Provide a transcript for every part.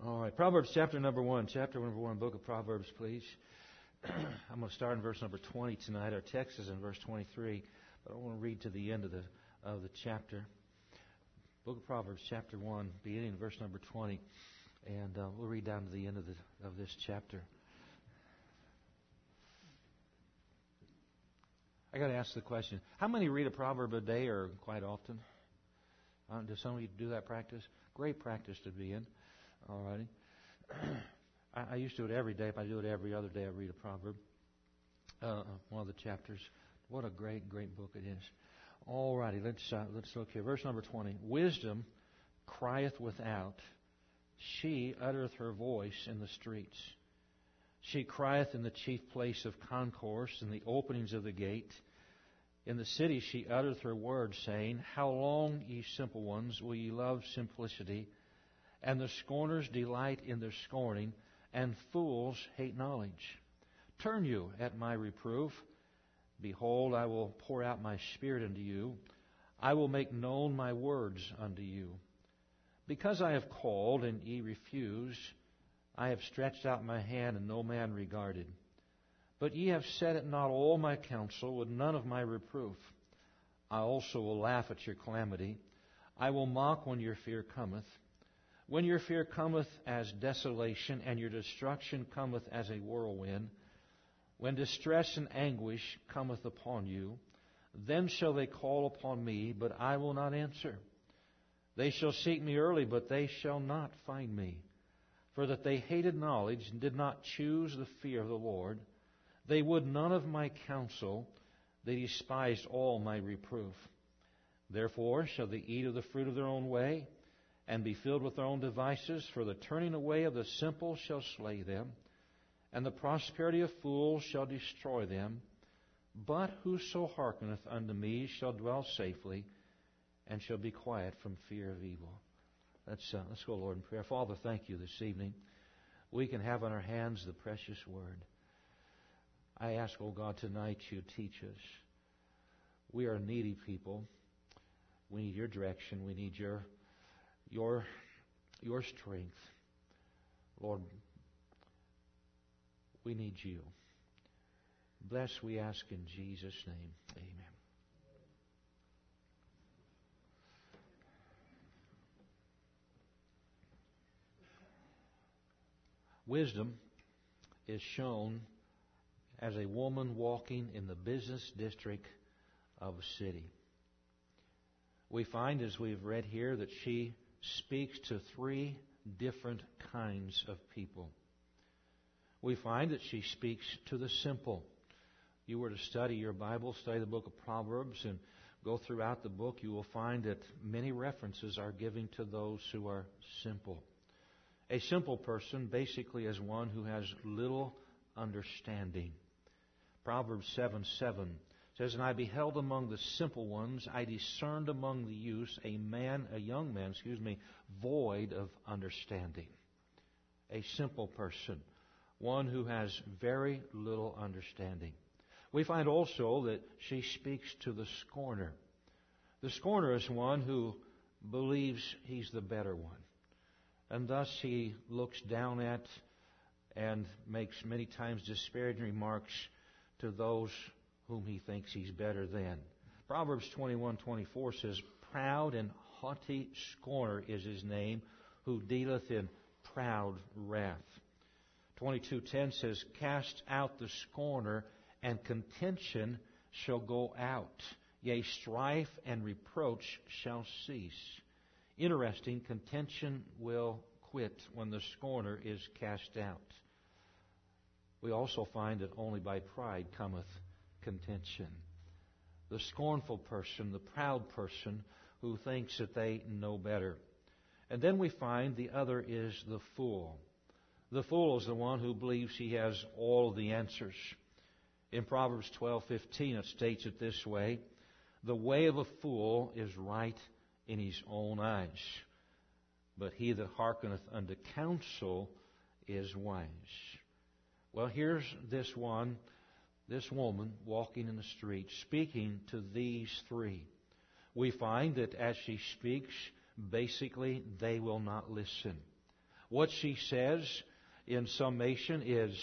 All right, Proverbs chapter number 1. Chapter number 1, book of Proverbs, please. I'm going to start in verse number 20 tonight. Our text is in verse 23, but I want to read to the end of the chapter. Book of Proverbs, chapter 1, beginning in verse number 20, and we'll read down to the end of this chapter. I got to ask the question: how many read a proverb a day or quite often? Do some of you do that practice? Great practice to be in. All righty. I used to do it every day. If I do it every other day, I read a proverb. One of the chapters. What a great book it is. All righty. Let's look here. Verse number 20. Wisdom crieth without. She uttereth her voice in the streets. She crieth in the chief place of concourse, in the openings of the gate. In the city she uttereth her words, saying, How long, ye simple ones, will ye love simplicity? And the scorners delight in their scorning, and fools hate knowledge. Turn you at my reproof. Behold, I will pour out my spirit unto you. I will make known my words unto you. Because I have called, and ye refuse, I have stretched out my hand, and no man regarded. But ye have set at naught all my counsel, with none of my reproof. I also will laugh at your calamity. I will mock when your fear cometh. When your fear cometh as desolation, and your destruction cometh as a whirlwind, when distress and anguish cometh upon you, then shall they call upon me, but I will not answer. They shall seek me early, but they shall not find me. For that they hated knowledge, and did not choose the fear of the Lord. They would none of my counsel, they despised all my reproof. Therefore shall they eat of the fruit of their own way, and be filled with their own devices, for the turning away of the simple shall slay them, and the prosperity of fools shall destroy them. But whoso hearkeneth unto me shall dwell safely, and shall be quiet from fear of evil. Let's go, Lord, in prayer. Father, thank you this evening. We can have in our hands the precious Word. I ask, oh God, tonight you teach us. We are needy people. We need your direction. We need your strength. Lord, we need you. Bless, we ask in Jesus' name. Amen. Wisdom is shown as a woman walking in the business district of a city. We find, as we've read here, that she speaks to three different kinds of people. We find that she speaks to the simple. You were to study your Bible, study the book of Proverbs, and go throughout the book, you will find that many references are given to those who are simple. A simple person basically is one who has little understanding. Proverbs 7:7 says, And I beheld among the simple ones, I discerned among the youths a young man, void of understanding. A simple person, one who has very little understanding. We find also that she speaks to the scorner. The scorner is one who believes he's the better one. And thus he looks down at and makes many times disparaging remarks to those whom he thinks he's better than. Proverbs 21:24 says, Proud and haughty scorner is his name, who dealeth in proud wrath. 22:10 says, Cast out the scorner, and contention shall go out. Yea, strife and reproach shall cease. Interesting, contention will quit when the scorner is cast out. We also find that only by pride cometh contention. The scornful person, the proud person who thinks that they know better. And then we find the other is the fool. The fool is the one who believes he has all of the answers. In Proverbs 12:15 it states it this way, The way of a fool is right in his own eyes, but he that hearkeneth unto counsel is wise. Well, here's this woman walking in the street, speaking to these three. We find that as she speaks, basically they will not listen. What she says in summation is,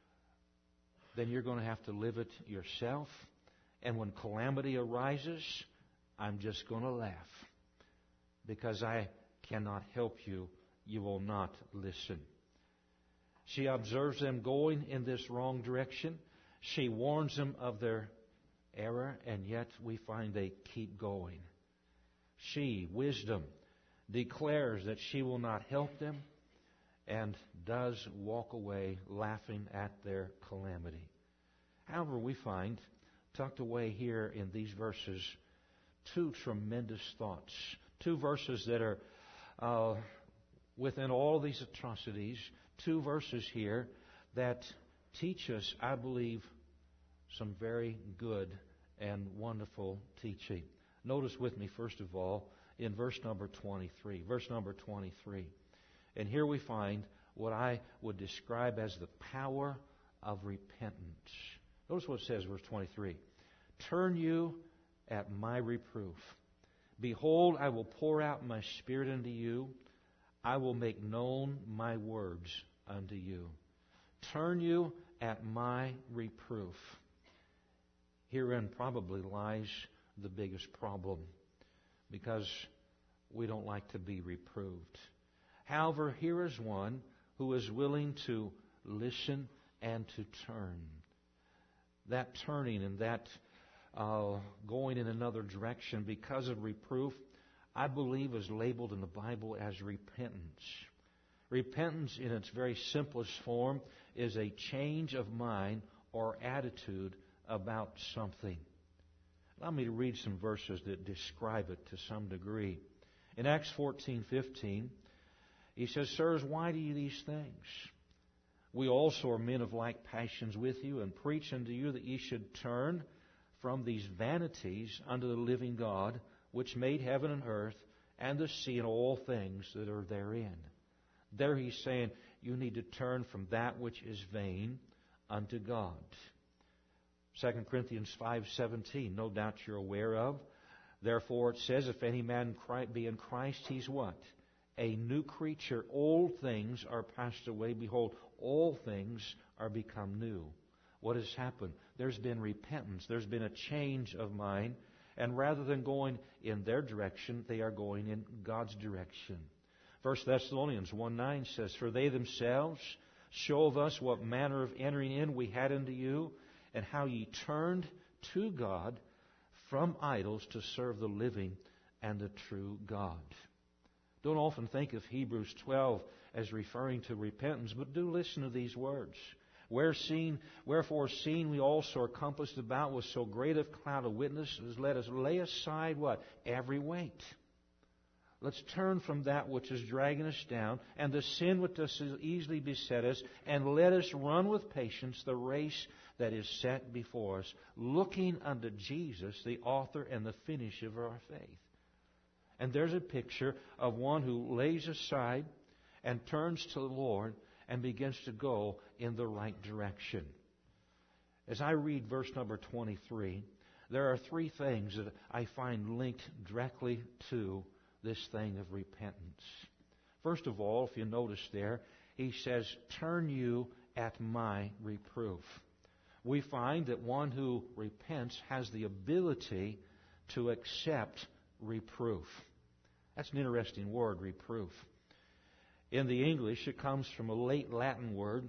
then you're going to have to live it yourself. And when calamity arises, I'm just going to laugh. Because I cannot help you. You will not listen. She observes them going in this wrong direction. She warns them of their error, and yet we find they keep going. She, wisdom, declares that she will not help them and does walk away laughing at their calamity. However, we find, tucked away here in these verses, two tremendous thoughts. Two verses that are within all these atrocities. Two verses here that teach us, I believe, some very good and wonderful teaching. Notice with me, first of all, in verse number 23. Verse number 23. And here we find what I would describe as the power of repentance. Notice what it says, verse 23. Turn you at my reproof. Behold, I will pour out my Spirit unto you. I will make known my words unto you. Turn you at my reproof. Herein probably lies the biggest problem, because we don't like to be reproved. However, here is one who is willing to listen and to turn. That turning and that going in another direction because of reproof, I believe is labeled in the Bible as repentance. Repentance in its very simplest form is a change of mind or attitude about something. Allow me to read some verses that describe it to some degree. In Acts 14:15, he says, Sirs, why do you these things? We also are men of like passions with you, and preach unto you that ye should turn from these vanities unto the living God, which made heaven and earth, and the sea and all things that are therein. There he's saying, you need to turn from that which is vain unto God. 2 Corinthians 5:17, no doubt you're aware of. Therefore it says, if any man be in Christ, he's what? A new creature. Old things are passed away. Behold, all things are become new. What has happened? There's been repentance. There's been a change of mind. And rather than going in their direction, they are going in God's direction. 1 Thessalonians 1:9 says, For they themselves show of us what manner of entering in we had unto you, and how ye turned to God from idols to serve the living and the true God. Don't often think of Hebrews 12 as referring to repentance, but do listen to these words. Wherefore, seeing we also are compassed about with so great a cloud of witnesses, let us lay aside what? Every weight. Let's turn from that which is dragging us down, and the sin which does easily beset us, and let us run with patience the race that is set before us, looking unto Jesus, the author and the finisher of our faith. And there's a picture of one who lays aside and turns to the Lord and begins to go in the right direction. As I read verse number 23, there are three things that I find linked directly to this thing of repentance. First of all, if you notice there, he says, turn you at my reproof. We find that one who repents has the ability to accept reproof. That's an interesting word, reproof. In the English, it comes from a late Latin word,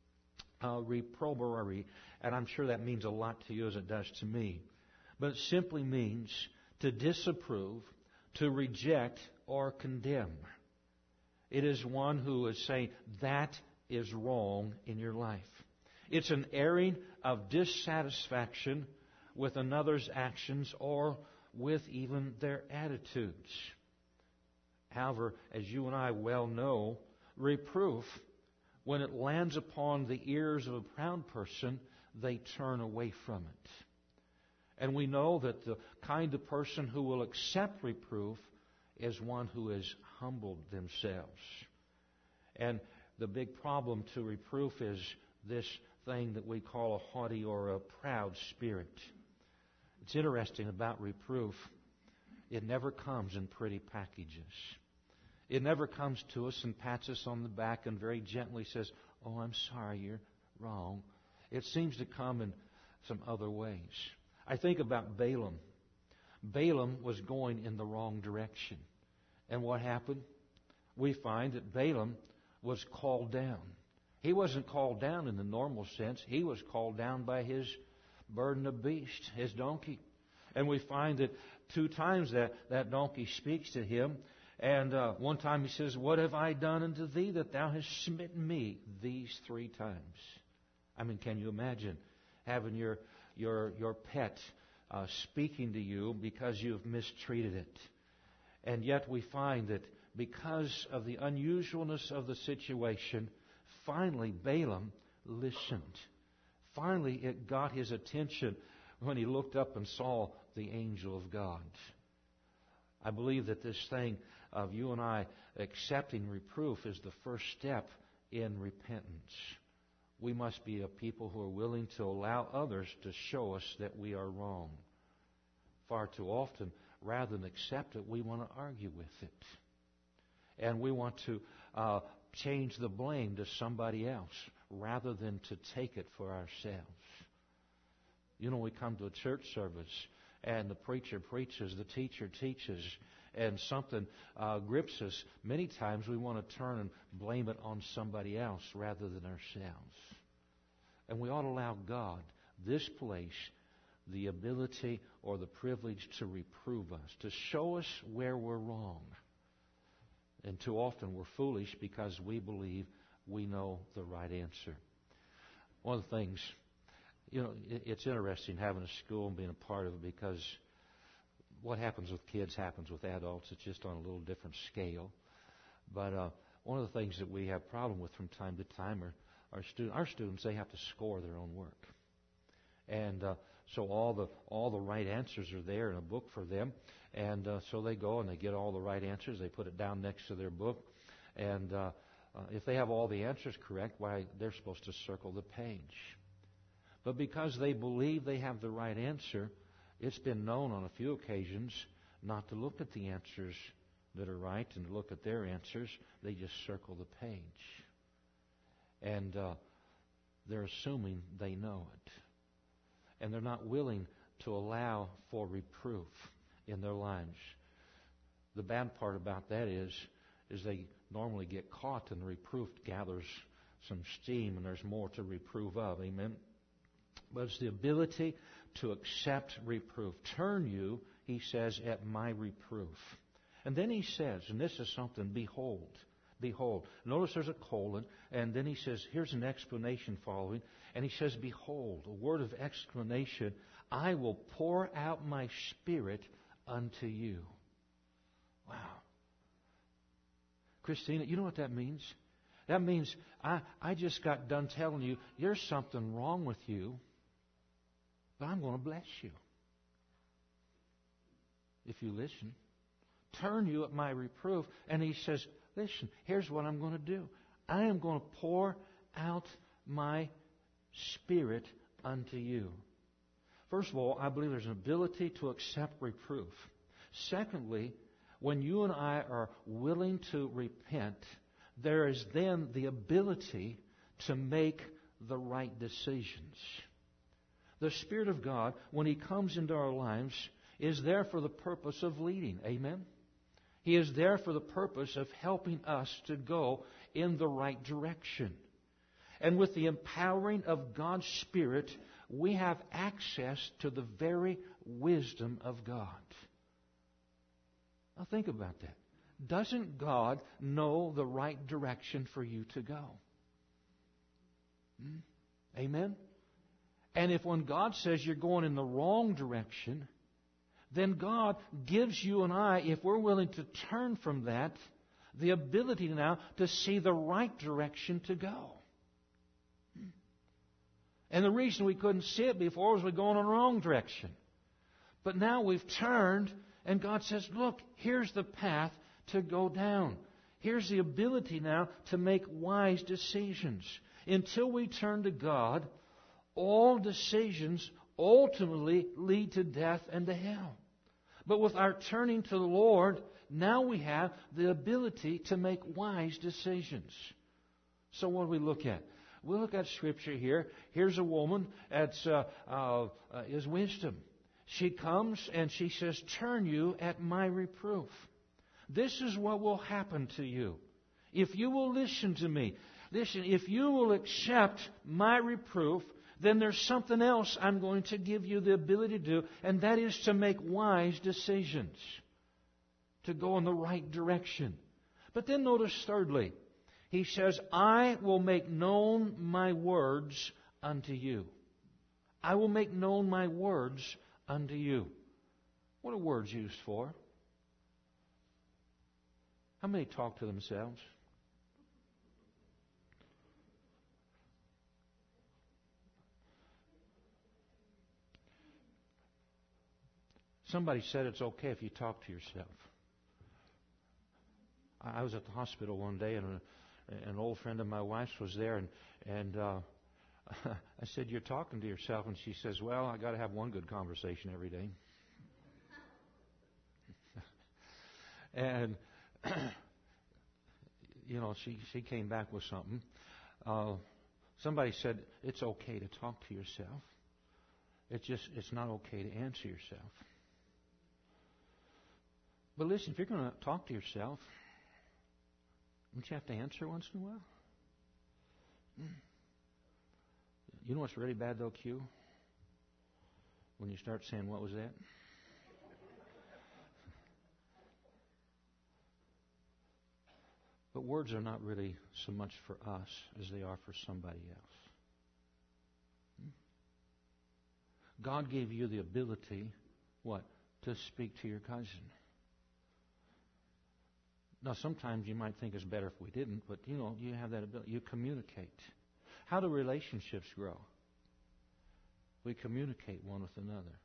reprobare, and I'm sure that means a lot to you as it does to me. But it simply means to disapprove, to reject, or condemn. It is one who is saying, that is wrong in your life. It's an airing of dissatisfaction with another's actions or with even their attitudes. However, as you and I well know, reproof, when it lands upon the ears of a proud person, they turn away from it. And we know that the kind of person who will accept reproof is one who has humbled themselves. And the big problem to reproof is this thing that we call a haughty or a proud spirit. It's interesting about reproof. It never comes in pretty packages. It never comes to us and pats us on the back and very gently says, "Oh, I'm sorry, you're wrong." It seems to come in some other ways. I think about Balaam. Balaam was going in the wrong direction. And what happened? We find that Balaam was called down. He wasn't called down in the normal sense. He was called down by his burden of beast, his donkey. And we find that 2 times that donkey speaks to him. And one time he says, "What have I done unto thee that thou hast smitten me these 3 times?" I mean, can you imagine having your pet speaking to you because you've mistreated it? And yet we find that because of the unusualness of the situation, finally Balaam listened. Finally it got his attention when he looked up and saw the angel of God. I believe that this thing of you and I accepting reproof is the first step in repentance. We must be a people who are willing to allow others to show us that we are wrong. Far too often, rather than accept it, we want to argue with it. And we want to change the blame to somebody else rather than to take it for ourselves. You know, we come to a church service and the preacher preaches, the teacher teaches, and something grips us. Many times we want to turn and blame it on somebody else rather than ourselves. And we ought to allow God, this place, the ability or the privilege to reprove us, to show us where we're wrong. And too often we're foolish because we believe we know the right answer. One of the things, you know, it's interesting having a school and being a part of it, because what happens with kids happens with adults. It's just on a little different scale. But one of the things that we have problem with from time to time are our students. They have to score their own work, and so all the right answers are there in a book for them, and so they go and they get all the right answers. They put it down next to their book, and if they have all the answers correct, why, they're supposed to circle the page. But because they believe they have the right answer, it's been known on a few occasions not to look at the answers that are right and to look at their answers. They just circle the page. And they're assuming they know it. And they're not willing to allow for reproof in their lives. The bad part about that is they normally get caught, and the reproof gathers some steam, and there's more to reprove of. Amen? But it's the ability to accept reproof. Turn you, he says, at my reproof. And then he says, and this is something, behold. Behold. Notice there's a colon, and then he says, here's an explanation following. And he says, behold, a word of explanation, I will pour out my Spirit unto you. Wow. Christina, you know what that means? That means I just got done telling you, there's something wrong with you, but I'm going to bless you if you listen. Turn you at my reproof. And he says, listen, here's what I'm going to do. I am going to pour out my Spirit unto you. First of all, I believe there's an ability to accept reproof. Secondly, when you and I are willing to repent, there is then the ability to make the right decisions. The Spirit of God, when He comes into our lives, is there for the purpose of leading. Amen? He is there for the purpose of helping us to go in the right direction. And with the empowering of God's Spirit, we have access to the very wisdom of God. Now think about that. Doesn't God know the right direction for you to go? Amen? And if when God says you're going in the wrong direction, then God gives you and I, if we're willing to turn from that, the ability now to see the right direction to go. And the reason we couldn't see it before was we're going in the wrong direction. But now we've turned, and God says, look, here's the path to go down. Here's the ability now to make wise decisions. Until we turn to God, all decisions ultimately lead to death and to hell. But with our turning to the Lord, Now we have the ability to make wise decisions. So what do we look at? We look at Scripture here. Here's a woman that is wisdom. She comes and she says, "Turn you at my reproof." This is what will happen to you. If you will listen to me, if you will accept my reproof, then there's something else I'm going to give you the ability to do, and that is to make wise decisions, to go in the right direction. But then notice thirdly, he says, "I will make known my words unto you." I will make known my words unto you. What are words used for? How many talk to themselves? Somebody said it's okay if you talk to yourself. I was at the hospital one day, and an old friend of my wife's was there, and I said, "You're talking to yourself," and she says, "Well, I got to have one good conversation every day." And she came back with something. Somebody said it's okay to talk to yourself. It's not okay to answer yourself. But listen, if you're going to talk to yourself, don't you have to answer once in a while? You know what's really bad though, Q? When you start saying, "What was that?" But words are not really so much for us as they are for somebody else. God gave you the ability, what? To speak to your cousin. Now, sometimes you might think it's better if we didn't, but you have that ability. You communicate. How do relationships grow? We communicate one with another.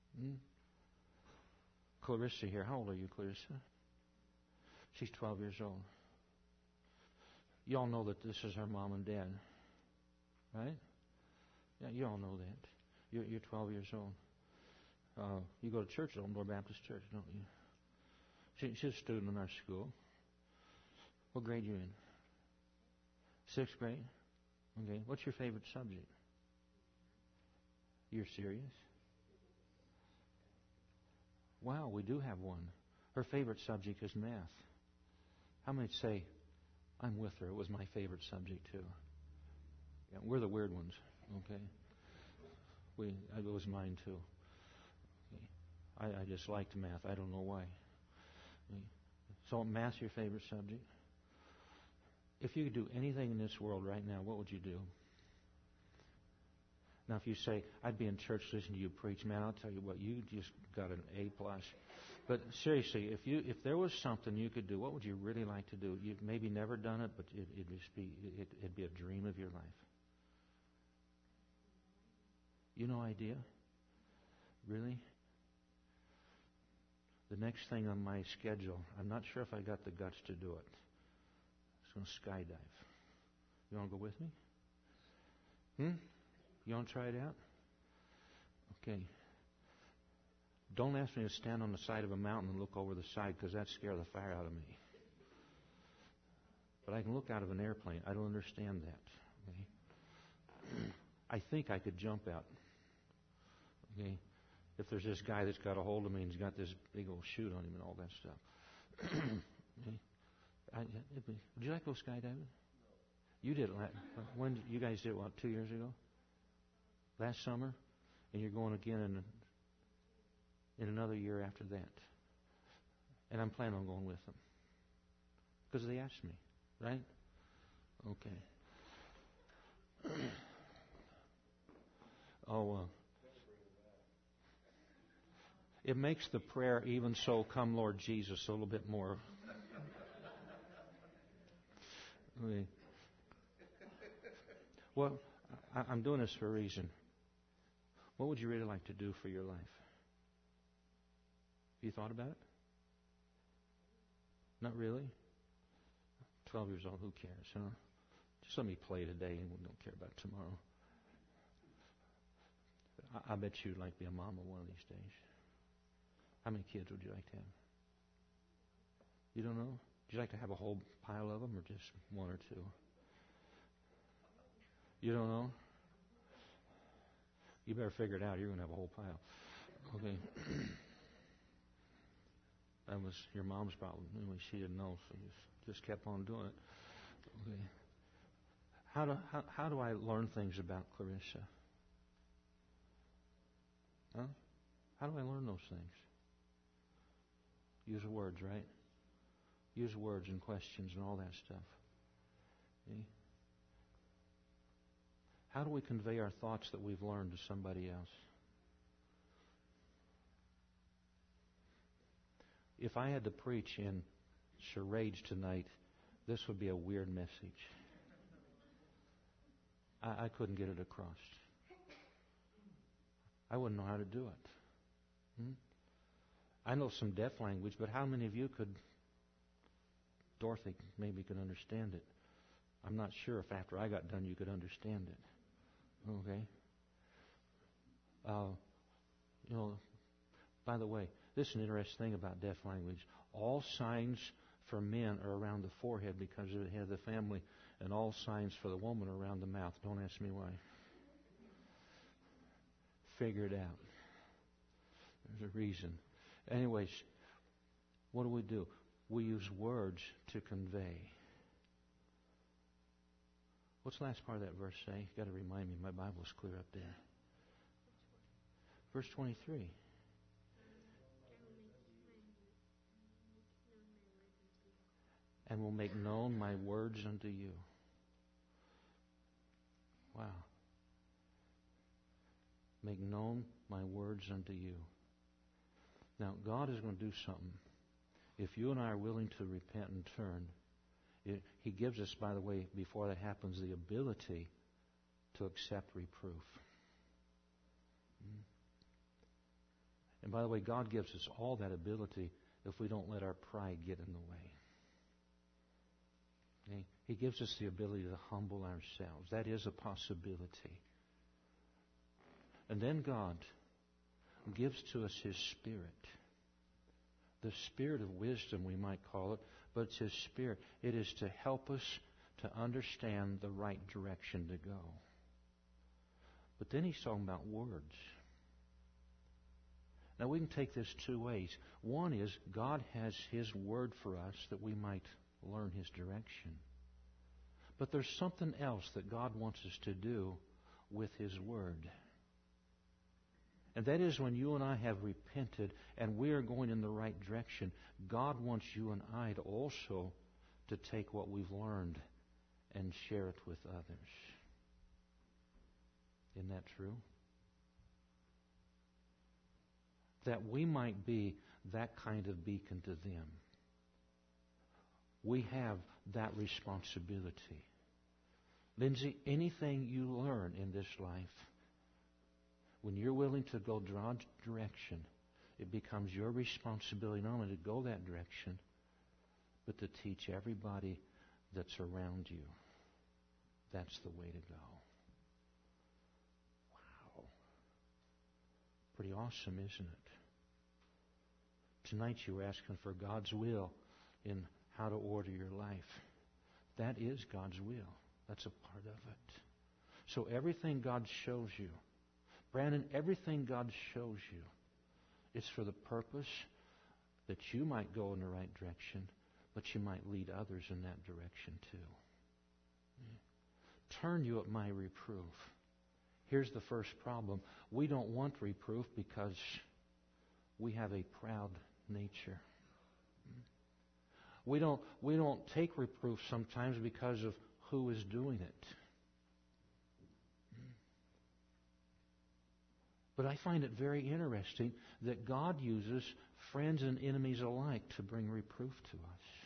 Clarissa here. How old are you, Clarissa? She's 12 years old. You all know that this is her mom and dad, right? Yeah, you all know that. You're 12 years old. You go to church at Oldmore Baptist Church, don't you? She's a student in our school. What grade are you in? 6th grade? Okay. What's your favorite subject? You're serious? Wow, we do have one. Her favorite subject is math. How many say, "I'm with her. It was my favorite subject too." Yeah, we're the weird ones. Okay. It was mine too. Okay. I just liked math. I don't know why. Okay. So math's your favorite subject? If you could do anything in this world right now, what would you do? Now, if you say, "I'd be in church listening to you preach," man, I'll tell you what, you just got an A+. But seriously, if there was something you could do, what would you really like to do? You've maybe never done it, but it'd be a dream of your life. You no idea? Really? The next thing on my schedule, I'm not sure if I got the guts to do it. I'm going to skydive. You want to go with me? You want to try it out? Okay. Don't ask me to stand on the side of a mountain and look over the side, because that'd scare the fire out of me. But I can look out of an airplane. I don't understand that. Okay? I think I could jump out. Okay? If there's this guy that's got a hold of me and he's got this big old chute on him and all that stuff. Okay? Would you like to go skydiving? You did it. When you guys did it, what, 2 years ago? Last summer? And you're going again in another year after that. And I'm planning on going with them. Because they asked me, right? Okay. It makes the prayer, "Even so, come Lord Jesus," a little bit more. Okay. Well, I'm doing this for a reason. What would you really like to do for your life? Have you thought about it? Not really? 12 years old, who cares, huh? Just let me play today and we don't care about tomorrow. I bet you'd like to be a mama one of these days. How many kids would you like to have? You don't know? Would you like to have a whole pile of them or just one or two? You don't know? You better figure it out. You're going to have a whole pile. Okay. That was your mom's problem. Anyway, she didn't know, so you just kept on doing it. Okay. How do I learn things about Clarissa? Huh? How do I learn those things? Use words, right? Use words and questions and all that stuff. Okay? How do we convey our thoughts that we've learned to somebody else? If I had to preach in charades tonight, this would be a weird message. I couldn't get it across. I wouldn't know how to do it. I know some deaf language, but how many of you could? Dorothy maybe could understand it. I'm not sure if after I got done you could understand it. Okay. By the way, this is an interesting thing about deaf language. All signs for men are around the forehead because of the head of the family, and all signs for the woman are around the mouth. Don't ask me why. Figure it out. There's a reason. Anyways, what do? We use words to convey. What's the last part of that verse say? You've got to remind me. My Bible's clear up there. Verse 23. And will make known my words unto you. Wow. Make known my words unto you. Now, God is going to do something. If you and I are willing to repent and turn, He gives us, by the way, before that happens, the ability to accept reproof. And by the way, God gives us all that ability if we don't let our pride get in the way. Okay? He gives us the ability to humble ourselves. That is a possibility. And then God gives to us His Spirit. The Spirit of wisdom, we might call it, but it's His Spirit. It is to help us to understand the right direction to go. But then He's talking about words. Now we can take this two ways. One is God has His Word for us that we might learn His direction. But there's something else that God wants us to do with His Word. And that is when you and I have repented and we are going in the right direction, God wants you and I to also to take what we've learned and share it with others. Isn't that true? That we might be that kind of beacon to them. We have that responsibility. Lindsay, anything you learn in this life, when you're willing to go draw direction, it becomes your responsibility not only to go that direction, but to teach everybody that's around you. That's the way to go. Wow. Pretty awesome, isn't it? Tonight you were asking for God's will in how to order your life. That is God's will. That's a part of it. So everything God shows you, Brandon, everything God shows you, it's for the purpose that you might go in the right direction, but you might lead others in that direction too. Turn you at my reproof. Here's the first problem. We don't want reproof because we have a proud nature. We don't take reproof sometimes because of who is doing it. But I find it very interesting that God uses friends and enemies alike to bring reproof to us.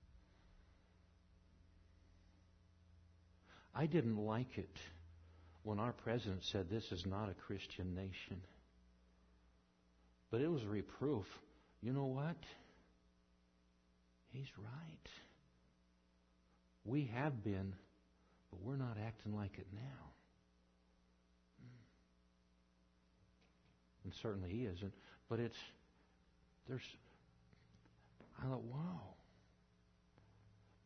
I didn't like it when our president said this is not a Christian nation. But it was a reproof. You know what? He's right. We have been, but we're not acting like it now. And certainly he isn't. But I thought, wow,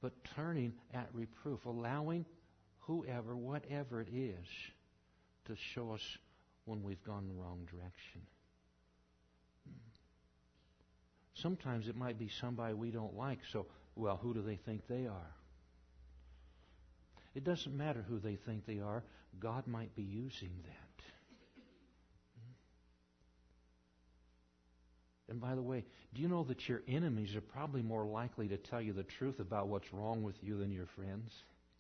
but turning at reproof, allowing whoever, whatever it is, to show us when we've gone the wrong direction. Sometimes it might be somebody we don't like, so, well, who do they think they are? It doesn't matter who they think they are. God might be using that. And by the way, do you know that your enemies are probably more likely to tell you the truth about what's wrong with you than your friends?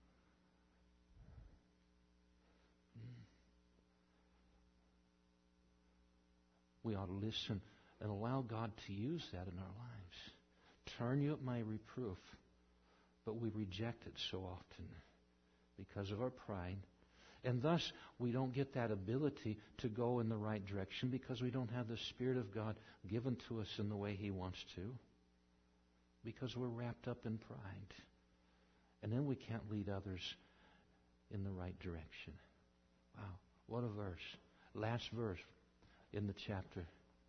We ought to listen and allow God to use that in our lives. Turn you at my reproof. But we reject it so often because of our pride. And thus, we don't get that ability to go in the right direction because we don't have the Spirit of God given to us in the way He wants to. Because we're wrapped up in pride. And then we can't lead others in the right direction. Wow, what a verse. Last verse in the chapter.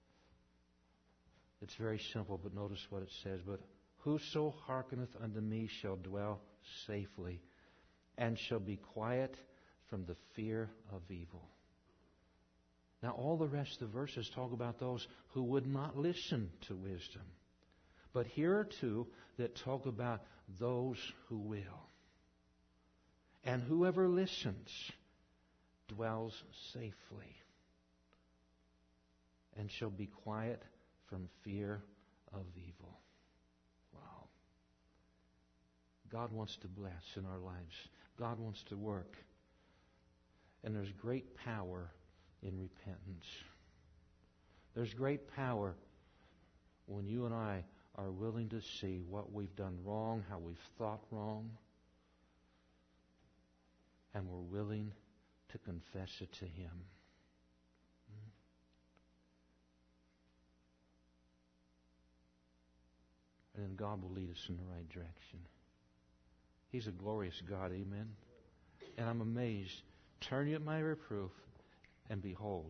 It's very simple, but notice what it says. But whoso hearkeneth unto me shall dwell safely, and shall be quiet from the fear of evil. Now, all the rest of the verses talk about those who would not listen to wisdom. But here are two that talk about those who will. And whoever listens dwells safely, and shall be quiet from fear of evil. Wow. God wants to bless in our lives. God wants to work. And there's great power in repentance. There's great power when you and I are willing to see what we've done wrong, how we've thought wrong, and we're willing to confess it to Him. And then God will lead us in the right direction. He's a glorious God, amen? And I'm amazed. Turn you at my reproof, and behold,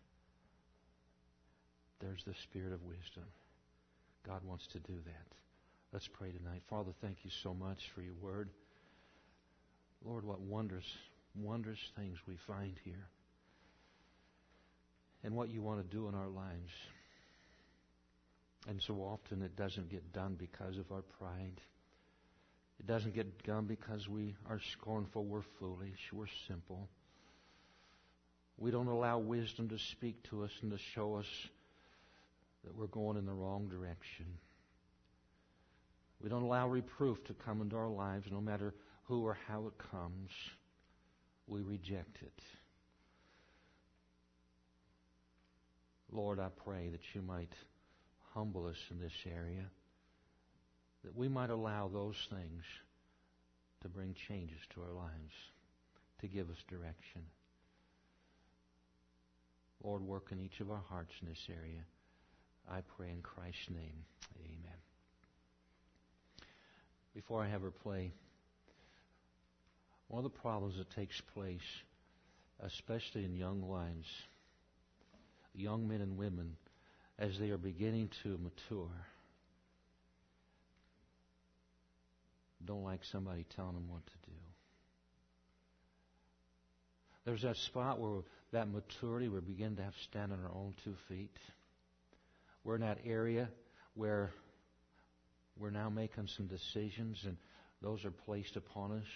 there's the Spirit of wisdom. God wants to do that. Let's pray tonight. Father, thank you so much for your word. Lord, what wondrous, wondrous things we find here. And what you want to do in our lives. And so often it doesn't get done because of our pride. It doesn't get done because we are scornful, we're foolish, we're simple. We don't allow wisdom to speak to us and to show us that we're going in the wrong direction. We don't allow reproof to come into our lives, no matter who or how it comes. We reject it. Lord, I pray that you might humble us in this area, that we might allow those things to bring changes to our lives, to give us direction. Lord, work in each of our hearts in this area. I pray in Christ's name. Amen. Before I have her play, one of the problems that takes place, especially in young lives, young men and women, as they are beginning to mature, don't like somebody telling them what to do. There's that spot where that maturity, we begin to have to stand on our own 2 feet. We're in that area where we're now making some decisions, and those are placed upon us.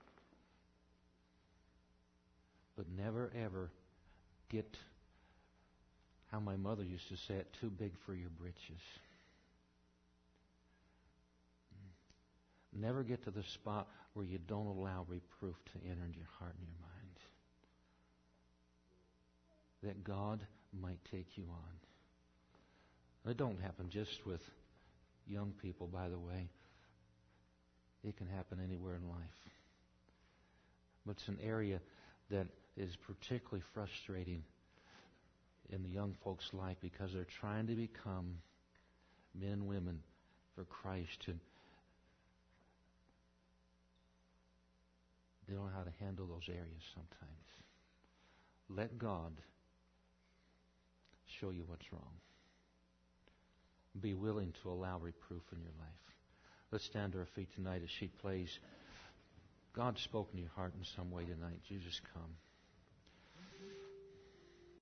But never, ever get, how my mother used to say it, too big for your britches. Never get to the spot where you don't allow reproof to enter into your heart and your mind. That God might take you on. It don't happen just with young people, by the way. It can happen anywhere in life. But it's an area that is particularly frustrating in the young folks' life because they're trying to become men and women for Christ, and they don't know how to handle those areas sometimes. Let God show you what's wrong. Be willing to allow reproof in your life. Let's stand to our feet tonight as she plays. God's spoken to your heart in some way tonight. You just come.